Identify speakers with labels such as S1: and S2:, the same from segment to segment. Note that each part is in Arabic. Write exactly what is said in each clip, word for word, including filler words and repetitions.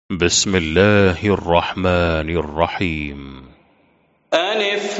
S1: بسم الله الرحمن الرحيم.
S2: ألف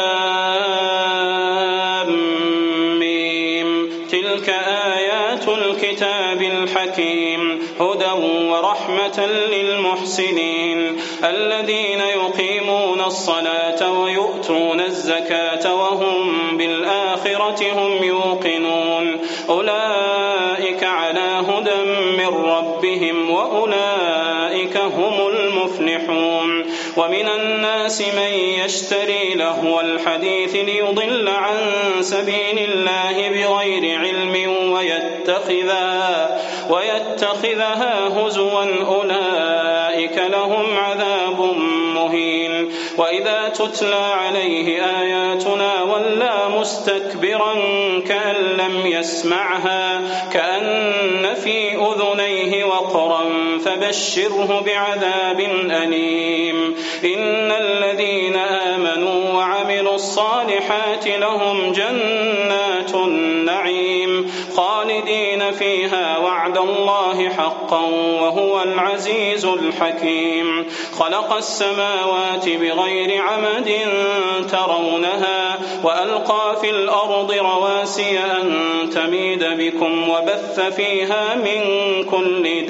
S2: لام ميم. تلك آيات الكتاب الحكيم هدى ورحمة للمحسنين الذين يقيمون الصلاة ويؤتون الزكاة وهم بالآخرة هم يوقنون أولئك على هدى من ربهم وأولئك هم المفلحون. ومن الناس من يشتري لهو الحديث ليضل عن سبيل الله بغير علم ويتخذها, ويتخذها هزوا أولئك لهم عذاب مهين. وإذا تتلى عليه آياتنا ولى مستكبرا كأن لم يسمعها كأن في أذنيه وقرا فبشره بعذاب أليم. إن الذين آمنوا وعملوا الصالحات لهم جنات النعيم خالدين فيها وعد الله حقا وهو العزيز الحكيم. خلق السماوات بغير عمد ترونها وألقى في الأرض رواسي أن تميد بكم وبث فيها من كل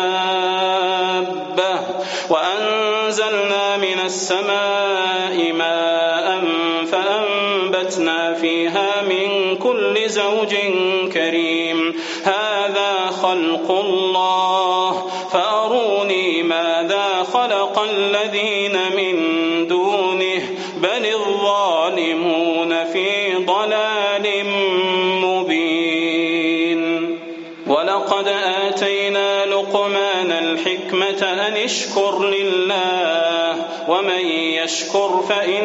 S2: دابة وأنزلنا من السماء ماء فأنبتنا فيها من كل زوج كريم. هذا خلق الله فأروني ماذا خلق الذين من دونه بل الظالمون في ضلال مبين. ولقد آتينا لقمان الحكمة أن اشكر لله ومن يشكر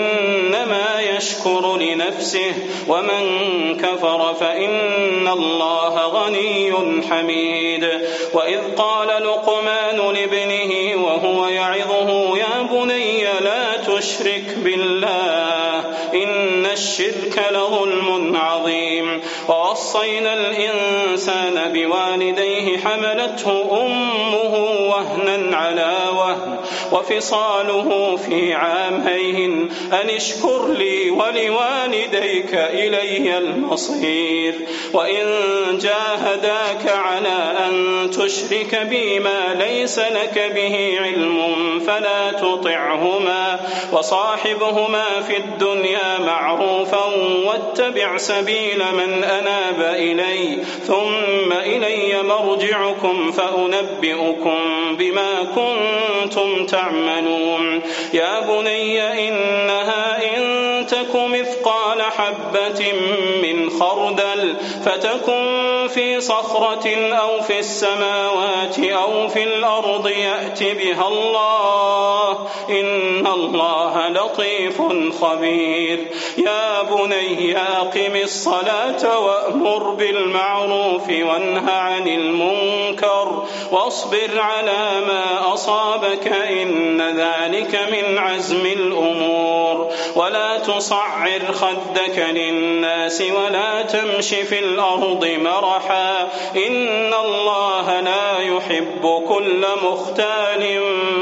S2: فإنما يشكر لنفسه ومن كفر فإن الله غني حميد. وإذ قال لقمان لابنه وهو يعظه يا بني لا تشرك بالله إن الشرك لظلم عظيم. ووصينا الإنسان بوالديه حملته أمه وهنا على وهن وفصاله في عامين أن اشكر لي ولوالديك إلي المصير. وإن جاهداك على أن تشرك بي ما ليس لك به علم فلا تطعهما وصاحبهما في الدنيا معروفا واتبع سبيل من أناب إلي ثم إلي مرجعكم فأنبئكم بما كنتم تعملون. يا بني إنها إن تك مثقال حبة من خردل فتكن في صخرة أو في السماوات أو في الأرض يأت بها الله إن الله لطيف خبير. يا بني أقم الصلاة وأمر بالمعروف وانه عن المنكر واصبر على ما أصابك إن ذلك من عزم الأمور. ولا تصعر خدك للناس ولا تمش في الأرض مرحا إن الله لا يحب كل مختال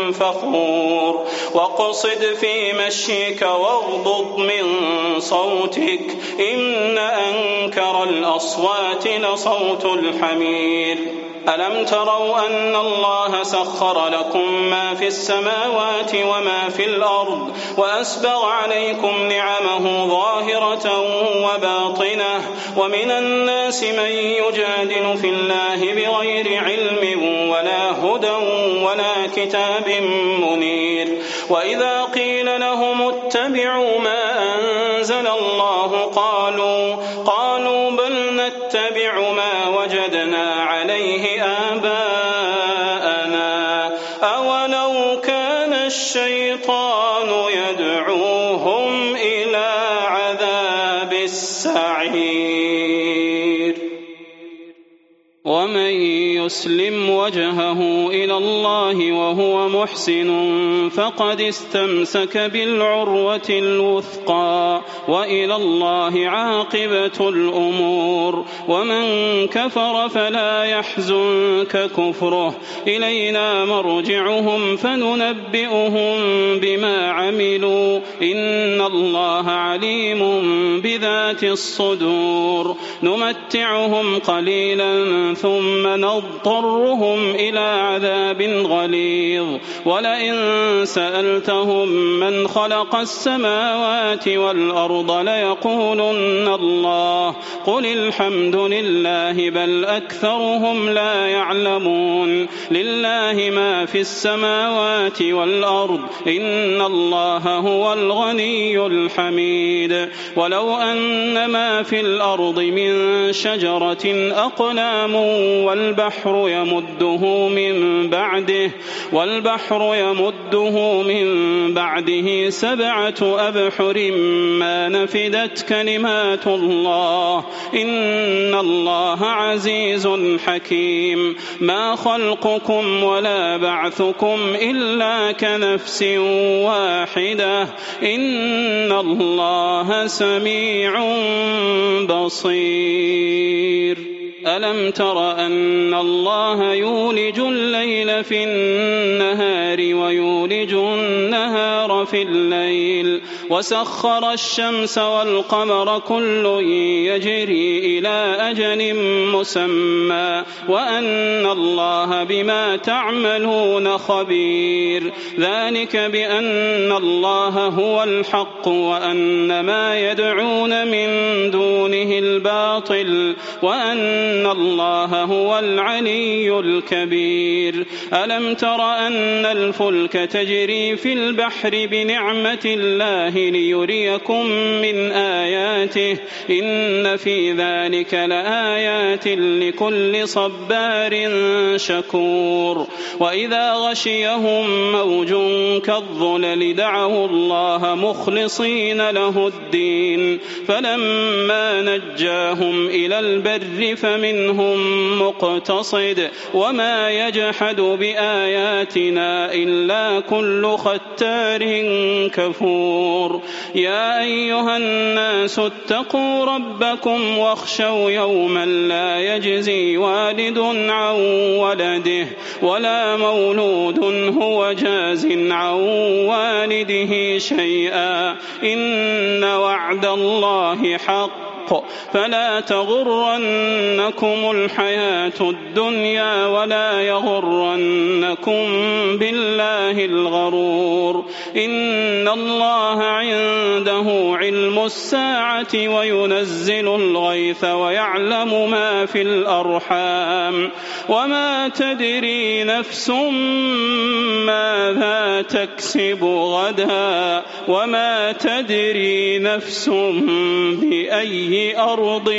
S2: فخور. وقصد في مشيك واغضض من صوتك إن أنكر الأصوات لصوت الحمير. ألم تروا أن الله سخر لكم ما في السماوات وما في الأرض وأسبغ عليكم نعمه ظاهرة وباطنة ومن الناس من يجادل في الله بغير علم ولا هدى ولا كتاب منير. وإذا قيل لهم اتبعوا ما أنزل الله قالوا قالوا بل نتبع ما وجدنا عليه آباءنا أولو كان الشيطان يدعوهم إلى عذاب السعير. ومن يسلم وجهه إلى الله وهو محسن فقد استمسك بالعروة الوثقى وإلى الله عاقبة الأمور. ومن كفر فلا يحزنك كفره إلينا مرجعهم فننبئهم بما عملوا إن الله عليم بذات الصدور. نمتعهم قليلا ثم نضطرهم إلى عذاب غليظ ولئن سألتهم من خلق السماوات والأرض ليقولن الله قل الحمد لله بل أكثرهم لا يعلمون. لله ما في السماوات والأرض إن الله هو الغني الحميد. ولو أن ما في الأرض من شجرة أقلام والبحر يمده من بعده والبحر يمده من بعده سبعة أبحر ما نفدت كلمات الله إن الله عزيز حكيم. ما خلقكم ولا بعثكم إلا كنفس واحدة إن الله سميع بصير. ألم تر أن الله يولج الليل في النهار ويولج النهار في الليل وسخر الشمس والقمر كل يجري إلى أجل مسمى وأن الله بما تعملون خبير. ذلك بأن الله هو الحق وأن ما يدعون من دونه الباطل وأن إن الله هو العلي الكبير. ألم تر أن الفلك تجري في البحر بنعمة الله ليريكم من آياته إن في ذلك لآيات لكل صبار شكور. وإذا غشيهم موج كالظلل دعوا الله مخلصين له الدين فلما نجاهم إلى البر فمنهم مقتصد وما يجحد بآياتنا إلا كل ختار كفور. يا أيها الناس اتقوا ربكم واخشوا يوما لا يجزي والد عن ولده ولا مولود هو جاز عن والده شيئا إن وعد الله حق فلا تغرنكم الحياة الدنيا ولا يغرنكم بالله الغرور. إن الله عنده علم الساعة وينزل الغيث ويعلم ما في الأرحام وما تدري نفس ماذا تكسب غدا وما تدري نفس بأي أرض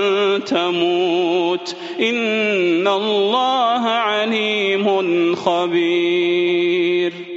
S2: تموت إن الله عليم خبير.